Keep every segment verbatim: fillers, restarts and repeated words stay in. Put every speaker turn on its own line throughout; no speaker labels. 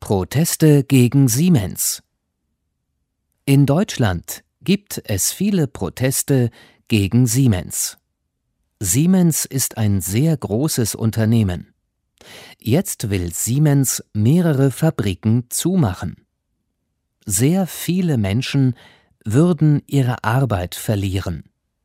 Proteste gegen Siemens. In Deutschland gibt es viele Proteste gegen Siemens. Siemens ist ein sehr großes Unternehmen. Jetzt will Siemens mehrere Fabriken zumachen. Sehr viele Menschen würden ihre Arbeit verlieren.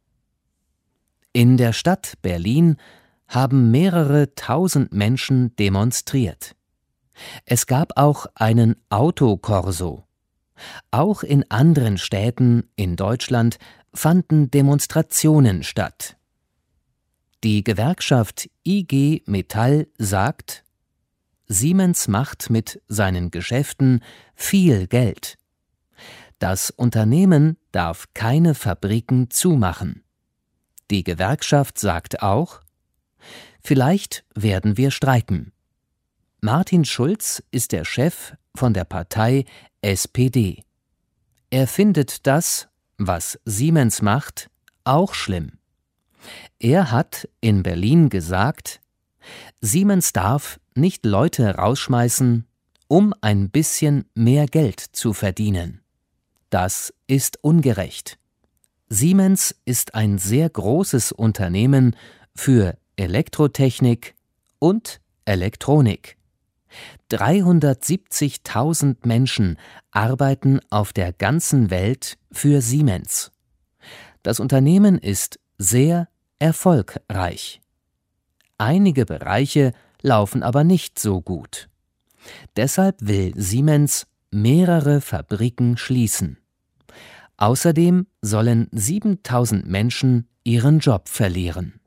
In der Stadt Berlin haben mehrere tausend Menschen demonstriert. Es gab auch einen Autokorso. Auch in anderen Städten in Deutschland fanden Demonstrationen statt. Die Gewerkschaft I G Metall sagt: Siemens macht mit seinen Geschäften viel Geld. Das Unternehmen darf keine Fabriken zumachen. Die Gewerkschaft sagt auch: Vielleicht werden wir streiken. Martin Schulz ist der Chef von der Partei S P D. Er findet das, was Siemens macht, auch schlimm. Er hat in Berlin gesagt, Siemens darf nicht Leute rausschmeißen, um ein bisschen mehr Geld zu verdienen. Das ist ungerecht. Siemens ist ein sehr großes Unternehmen für Elektrotechnik und Elektronik. dreihundertsiebzigtausend Menschen arbeiten auf der ganzen Welt für Siemens. Das Unternehmen ist sehr erfolgreich. Einige Bereiche laufen aber nicht so gut. Deshalb will Siemens mehrere Fabriken schließen. Außerdem sollen siebentausend Menschen ihren Job verlieren.